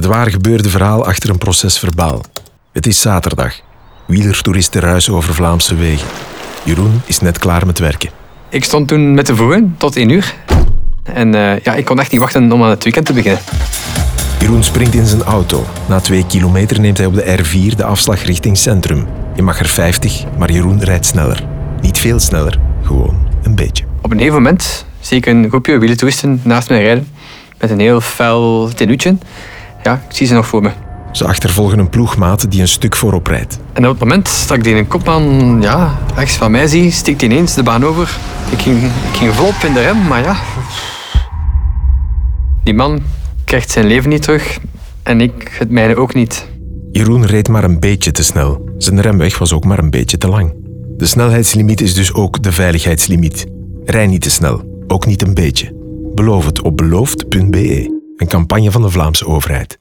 Het waar gebeurde verhaal achter een proces-verbaal. Het is zaterdag. Wielertoeristen ruisen over Vlaamse wegen. Jeroen is net klaar met werken. Ik stond toen met de voegen tot 1 uur. En ik kon echt niet wachten om aan het weekend te beginnen. Jeroen springt in zijn auto. Na 2 kilometer neemt hij op de R4 de afslag richting centrum. Je mag er 50, maar Jeroen rijdt sneller. Niet veel sneller, gewoon een beetje. Op een gegeven moment zie ik een groepje wielertoeristen naast mij rijden. Met een heel fel tenuutje. Ja, ik zie ze nog voor me. Ze achtervolgen een ploegmaat die een stuk voorop rijdt. En op het moment dat ik die een kopman rechts van mij zie, steekt hij ineens de baan over. Ik ging volop in de rem, maar ja... Die man krijgt zijn leven niet terug en ik het mijne ook niet. Jeroen reed maar een beetje te snel. Zijn remweg was ook maar een beetje te lang. De snelheidslimiet is dus ook de veiligheidslimiet. Rij niet te snel, ook niet een beetje. Beloof het op beloofd.be, een campagne van de Vlaamse overheid.